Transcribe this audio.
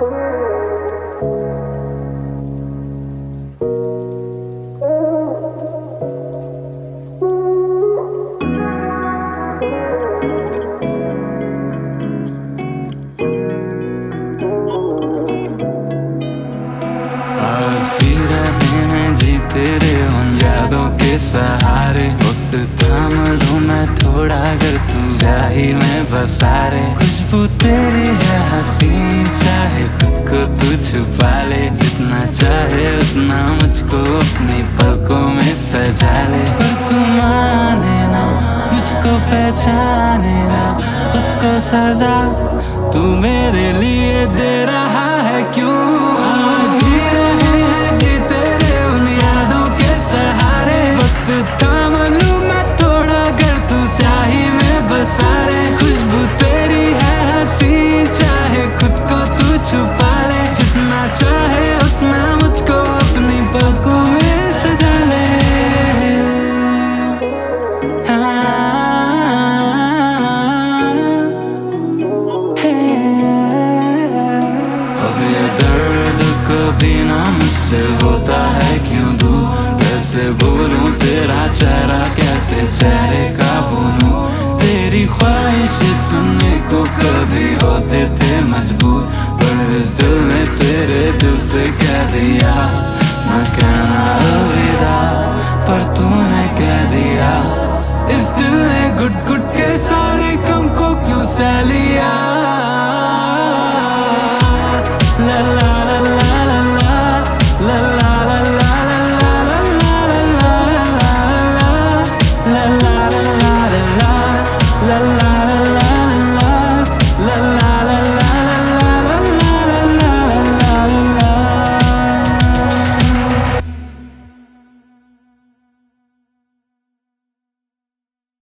तेरे उन यादों के सहारे वक्त थाम लूं मैं थोड़ा, अगर तू स्याही में बसा रे। खुशबू तेरी है हंसी, चाहे खुद को तू छुपा ले। जितना चाहे उतना मुझको अपनी पलकों में सजा ले। पर तू माने ना, मुझको पहचाने ना, खुद को सजा तू मेरे लिए दे रहा है क्यों? थाम लूं मैं थोड़ा, अगर तू स्याही में बसा रे। खुशबू तेरी है हंसी, चाहे खुद को तू छुपा ले। जितना चाहे उतना मुझको अपनी पलकों में सजा ले। अब ये दर्द कभी ना मुझसे होता है क्यों दूर? कैसे बोलूं तेरा चेहरा, कैसे चेहरे का बोलूं? तेरी ख्वाहिश सुनने को कभी होते थे मजबूर, पर इस दिल ने तेरे दिल से कह दिया मैं कहना अलविदा। पर तूने कह दिया, इस दिल ने घुट घुट के सारे गम को क्यों सह लिया?